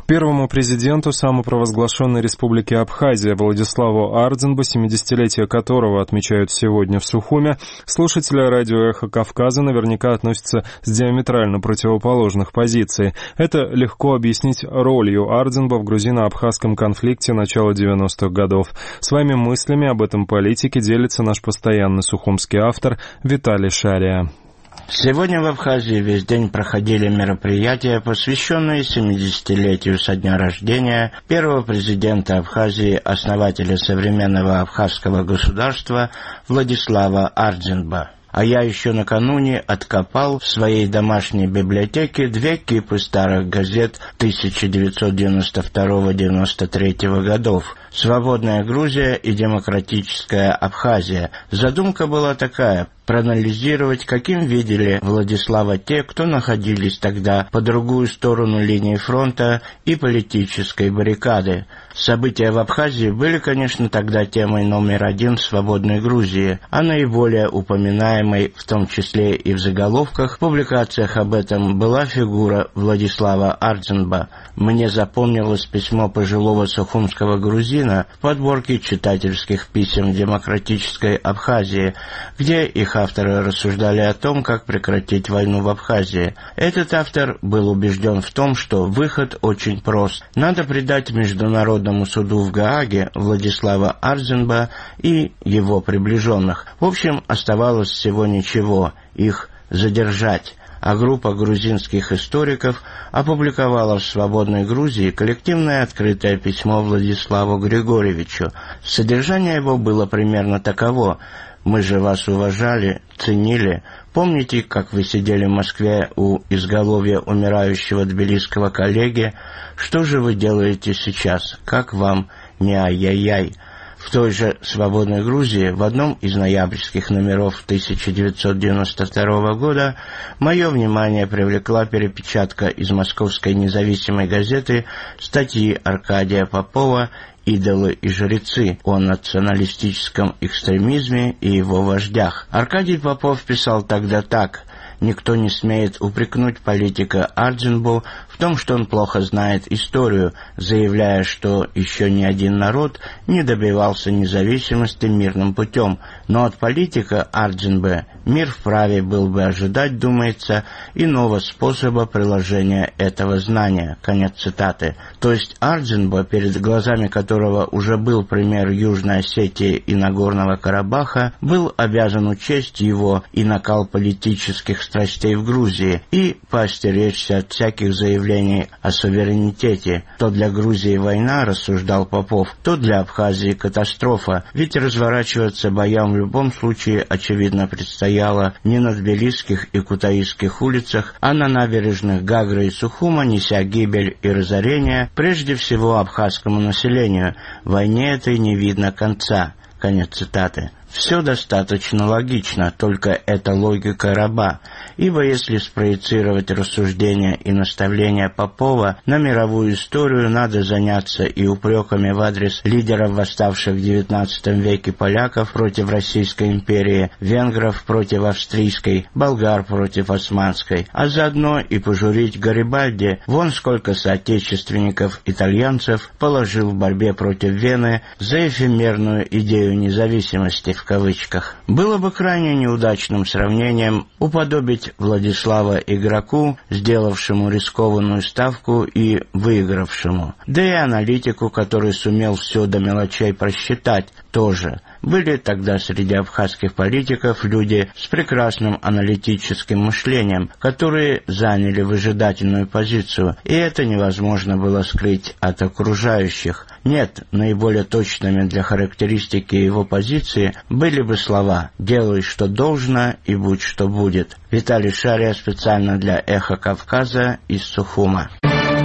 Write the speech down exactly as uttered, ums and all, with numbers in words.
К первому президенту самопровозглашенной республики Абхазия Владиславу Ардзинбу, семидесятилетие которого отмечают сегодня в Сухуме, слушатели радио «Эхо Кавказа» наверняка относятся с диаметрально противоположных позиций. Это легко объяснить ролью Ардзинба в грузино-абхазском конфликте начала девяностых годов. Своими мыслями об этом политике делится наш постоянный сухумский автор Виталий Шария. Сегодня в Абхазии весь день проходили мероприятия, посвященные семидесятилетию со дня рождения первого президента Абхазии, основателя современного абхазского государства Владислава Ардзинба. А я еще накануне откопал в своей домашней библиотеке две кипы старых газет тысяча девятьсот девяносто второго — девяносто третьего годов «Свободная Грузия» и «Демократическая Абхазия». Задумка была такая — проанализировать, каким видели Владислава те, кто находились тогда по другую сторону линии фронта и политической баррикады. События в Абхазии были, конечно, тогда темой номер один в «Свободной Грузии», а наиболее упоминаемой, в том числе и в заголовках, публикациях об этом, была фигура Владислава Ардзинба. Мне запомнилось письмо пожилого сухумского грузина в подборке читательских писем демократической Абхазии, где их авторы рассуждали о том, как прекратить войну в Абхазии. Этот автор был убежден в том, что выход очень прост. Надо предать Международному суду в Гааге Владислава Ардзинба и его приближенных. В общем, оставалось всего ничего — их задержать. А группа грузинских историков опубликовала в «Свободной Грузии» коллективное открытое письмо Владиславу Григорьевичу. Содержание его было примерно таково: «Мы же вас уважали, ценили. Помните, как вы сидели в Москве у изголовья умирающего тбилисского коллеги? Что же вы делаете сейчас? Как вам не ай-яй-яй?» В той же «Свободной Грузии» в одном из ноябрьских номеров тысяча девятьсот девяносто второго года мое внимание привлекла перепечатка из московской независимой газеты статьи Аркадия Попова «Идолы и жрецы» о националистическом экстремизме и его вождях. Аркадий Попов писал тогда так: «Никто не смеет упрекнуть политика Ардзинбу в том, что он плохо знает историю, заявляя, что еще ни один народ не добивался независимости мирным путем. Но от политика Ардзинбе мир вправе был бы ожидать, думается, иного способа приложения этого знания». Конец цитаты. То есть Ардзинба, перед глазами которого уже был пример Южной Осетии и Нагорного Карабаха, был обязан учесть его и накал политических страстей в Грузии и поостеречься от всяких заявлений о суверенитете. То для Грузии война, рассуждал Попов, то для Абхазии катастрофа, ведь разворачиваться боям в любом случае, очевидно, предстояло не на тбилисских и кутаисских улицах, а на набережных Гагры и Сухума, неся гибель и разорение прежде всего абхазскому населению. Войне этой не видно конца. Конец цитаты. Все достаточно логично, только это логика раба, ибо если спроецировать рассуждения и наставления Попова на мировую историю, надо заняться и упреками в адрес лидеров восставших в девятнадцатом веке поляков против Российской империи, венгров против австрийской, болгар против османской, а заодно и пожурить Гарибальди, вон сколько соотечественников итальянцев положил в борьбе против Вены за эфемерную идею независимости в кавычках. Было бы крайне неудачным сравнением уподобить Владислава игроку, сделавшему рискованную ставку и выигравшему, да и аналитику, который сумел все до мелочей просчитать, тоже. Были тогда среди абхазских политиков люди с прекрасным аналитическим мышлением, которые заняли выжидательную позицию, и это невозможно было скрыть от окружающих. Нет, наиболее точными для характеристики его позиции были бы слова «делай, что должно, и будь, что будет». Виталий Шария специально для «Эхо Кавказа» из Сухума.